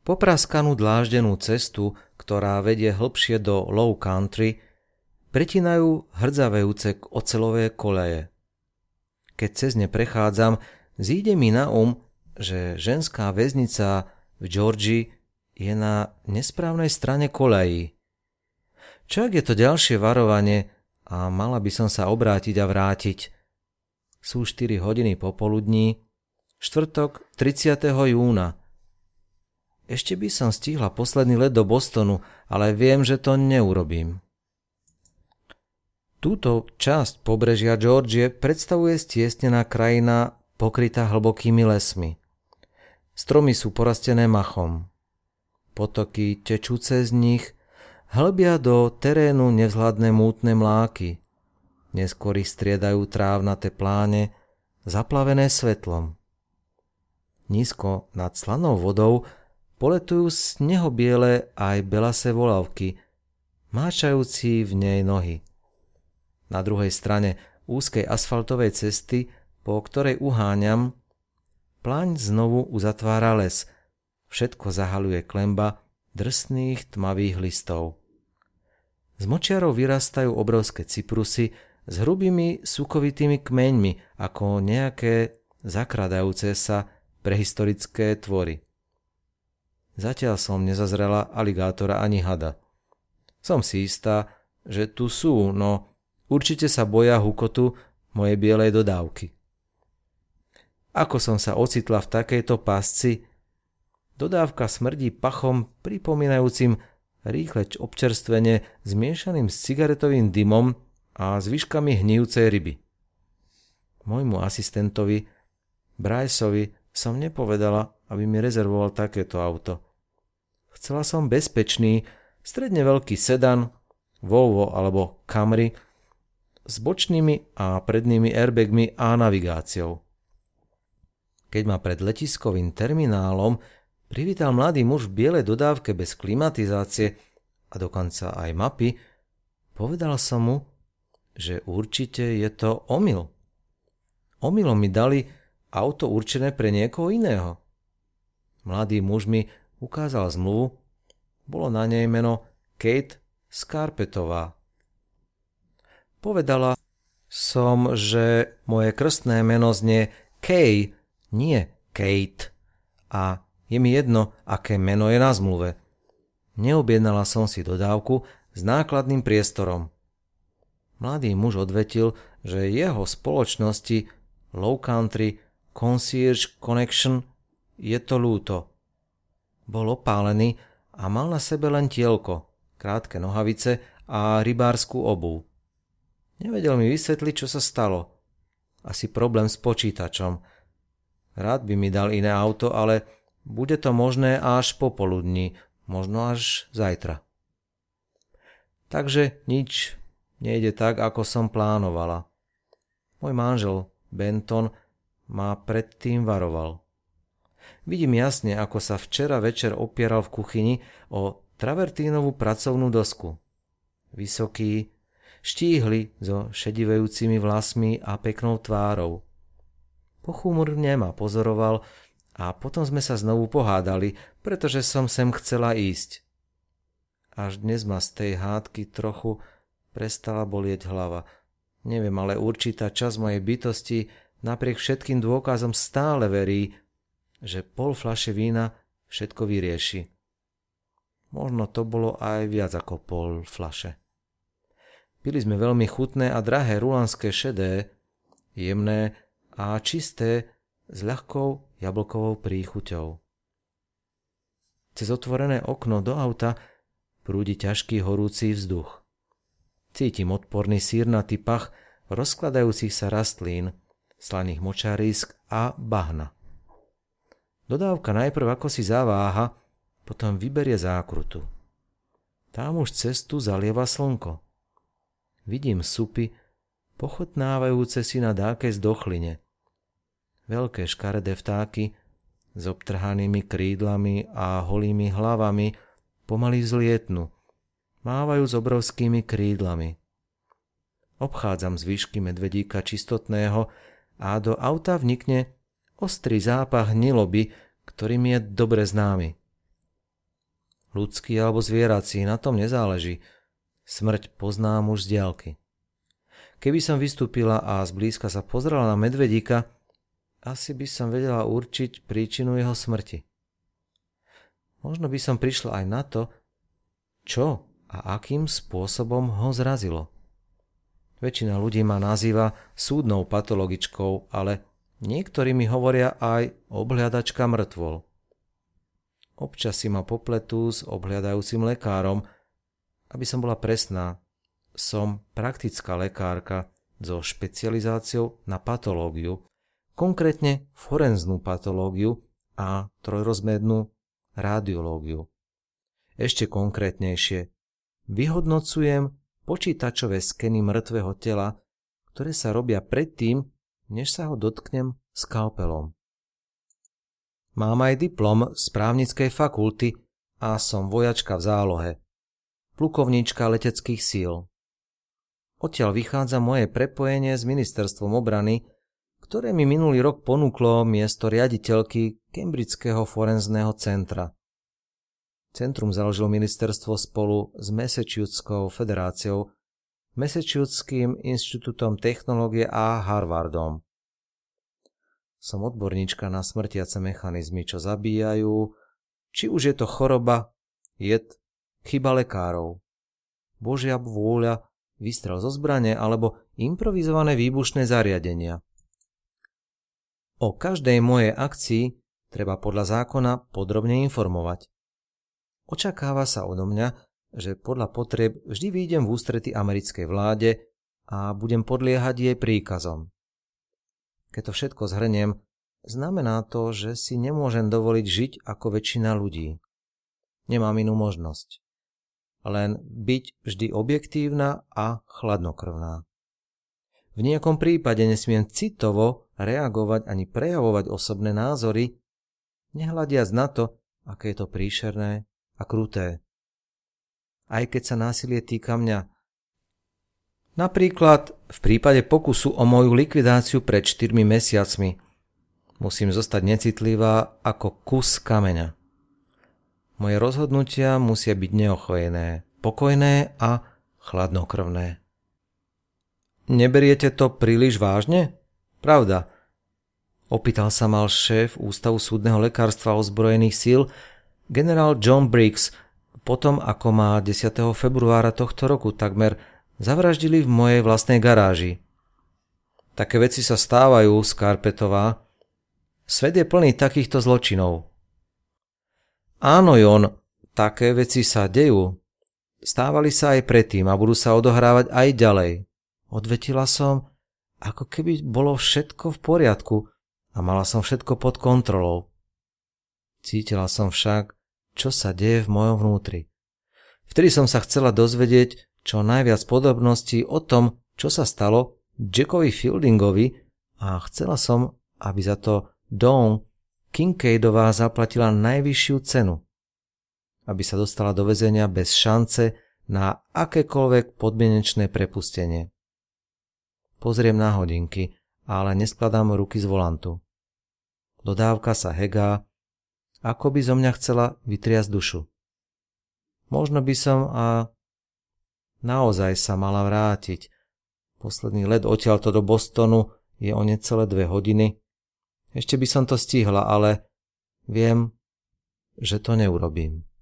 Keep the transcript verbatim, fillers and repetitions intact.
Popraskanú dláždenú cestu, ktorá vedie hlbšie do low country, pretínajú hrdzavejúce oceľové koleje. Keď cez ne prechádzam, zíde mi na um, že ženská väznica v Georgii je na nesprávnej strane koľají. Čo ak je to ďalšie varovanie a mala by som sa obrátiť a vrátiť? Sú štyri hodiny popoludní, štvrtok tridsiateho júna. Ešte by som stihla posledný let do Bostonu, ale viem, že to neurobím. Túto časť pobrežia Georgie predstavuje stiesnená krajina pokrytá hlbokými lesmi. Stromy sú porastené machom. Potoky tečú cez nich, hlbia do terénu nevzhľadné mútne mláky. Neskôr ich striedajú trávnaté pláne, zaplavené svetlom. Nízko nad slanou vodou poletujú snehobiele aj belasé volavky, máčajúci v nej nohy. Na druhej strane úzkej asfaltovej cesty, po ktorej uháňam, pláň znovu uzatvára les. Všetko zahaľuje klemba drsných tmavých listov. Z močiarov vyrastajú obrovské cyprusy s hrubými sukovitými kmeňmi ako nejaké zakradajúce sa prehistorické tvory. Zatiaľ som nezazrela aligátora ani hada. Som si istá, že tu sú, no určite sa boja hukotu mojej bielej dodávky. Ako som sa ocitla v takejto pásci? Dodávka smrdí pachom pripomínajúcim rýchle občerstvenie zmiešaným s cigaretovým dymom a zvyškami hnijúcej ryby. Môjmu asistentovi, Bryceovi, som nepovedala, aby mi rezervoval takéto auto. Chcela som bezpečný, stredne veľký sedan, Volvo alebo Camry, s bočnými a prednými airbagmi a navigáciou. Keď ma pred letiskovým terminálom privítal mladý muž v bielej dodávke bez klimatizácie a dokonca aj mapy, povedal som mu, že určite je to omyl. Omylom mi dali auto určené pre niekoho iného. Mladý muž mi ukázal zmluvu, bolo na nej meno Kate Scarpetová. Povedala som, že moje krstné meno znie Kay, nie Kate, a je mi jedno, aké meno je na zmluve. Neobjednala som si dodávku s nákladným priestorom. Mladý muž odvetil, že jeho spoločnosti Low Country Concierge Connection je to ľúto. Bol opálený a mal na sebe len tielko, krátke nohavice a rybárskú obuv. Nevedel mi vysvetliť, čo sa stalo. Asi problém s počítačom. Rád by mi dal iné auto, ale bude to možné až popoludní, možno až zajtra. Takže nič nejde tak, ako som plánovala. Môj manžel, Benton, ma predtým varoval. Vidím jasne, ako sa včera večer opieral v kuchyni o travertínovú pracovnú dosku. Vysoký, štíhly so šedivejúcimi vlasmi a peknou tvárou. Pochúmrne ma pozoroval a potom sme sa znovu pohádali, pretože som sem chcela ísť. Až dnes ma z tej hádky trochu prestala bolieť hlava. Neviem, ale určitá časť mojej bytosti napriek všetkým dôkazom stále verí, že pol fľaše vína všetko vyrieši. Možno to bolo aj viac ako pol fľaše. Pili sme veľmi chutné a drahé rulanské šedé, jemné a čisté s ľahkou jablkovou príchuťou. Cez otvorené okno do auta prúdi ťažký horúci vzduch. Cítim odporný sírnatý pach rozkladajúcich sa rastlín, slaných močarísk a bahna. Dodávka najprv ako si zaváha, potom vyberie zákrutu. Tam už cestu zalieva slnko. Vidím supy, pochutnávajúce si na dákej zdochline. Veľké škaredé vtáky s obtrhanými krídlami a holými hlavami pomaly vzlietnú, mávajú s obrovskými krídlami. Obchádzam zvyšky medvedíka čistotného a do auta vnikne ostrý zápach hniloby, ktorý mi je dobre známy. ľudský alebo zvierací, na tom nezáleží. Smrť poznám už z diaľky. Keby som vystúpila a zblízka sa pozrela na medvedíka, asi by som vedela určiť príčinu jeho smrti. Možno by som prišla aj na to, čo a akým spôsobom ho zrazilo. Väčšina ľudí ma nazýva súdnou patologičkou, ale niektorí mi hovoria aj obhliadačka mŕtvol. Občas si ma popletú s obhliadajúcim lekárom. Aby som bola presná, som praktická lekárka so špecializáciou na patológiu, konkrétne forenznú patológiu a trojrozmernú radiológiu. Ešte konkrétnejšie, vyhodnocujem počítačové skeny mŕtvého tela, ktoré sa robia predtým, než sa ho dotknem skalpelom. Mám aj diplom z právnickej fakulty a som vojačka v zálohe, plukovníčka leteckých síl. Odtiaľ vychádza moje prepojenie s ministerstvom obrany, ktoré mi minulý rok ponúklo miesto riaditeľky Cambridgeského forenzného centra. Centrum založilo ministerstvo spolu s Massachusettskou federáciou, Massachusettským inštitútom technológie a Harvardom. Som odborníčka na smrtiace mechanizmy, čo zabíjajú, či už je to choroba, jed, chyba lekárov, Božia vôľa, výstrel zo zbrane alebo improvizované výbušné zariadenia. O každej mojej akcii treba podľa zákona podrobne informovať. Očakáva sa odo mňa, že podľa potrieb vždy vyjdem v ústrety americkej vláde a budem podliehať jej príkazom. Keď to všetko zhrniem, znamená to, že si nemôžem dovoliť žiť ako väčšina ľudí. Nemám inú možnosť. Len byť vždy objektívna a chladnokrvná. V nejakom prípade nesmiem citovo reagovať ani prejavovať osobné názory, nehľadiac na to, aké je to príšerné a kruté. Aj keď sa násilie týka mňa. Napríklad v prípade pokusu o moju likvidáciu pred štyrmi mesiacmi musím zostať necitlivá ako kus kameňa. Moje rozhodnutia musia byť neochvejné, pokojné a chladnokrvné. Neberiete to príliš vážne? Pravda. Opýtal sa mal šéf Ústavu súdneho lekárstva ozbrojených síl, generál John Briggs, potom ako ma desiateho februára tohto roku takmer zavraždili v mojej vlastnej garáži. Také veci sa stávajú, Skarpetová. Svet je plný takýchto zločinov. Áno, Jon, také veci sa dejú. Stávali sa aj predtým a budú sa odohrávať aj ďalej. Odvetila som, ako keby bolo všetko v poriadku a mala som všetko pod kontrolou. Cítila som však, čo sa deje v mojom vnútri. Vtedy som sa chcela dozvedieť čo najviac podrobností o tom, čo sa stalo Jackovi Fieldingovi a chcela som, aby za to Dawn Kincaidová zaplatila najvyššiu cenu, aby sa dostala do väzenia bez šance na akékoľvek podmienečné prepustenie. Pozriem na hodinky, ale neskladám ruky z volantu. Dodávka sa hegá, ako by zo mňa chcela vytriasť dušu. Možno by som a naozaj sa mala vrátiť. Posledný let odtiaľto do Bostonu je o necelé dve hodiny. Ešte by som to stihla, ale viem, že to neurobím.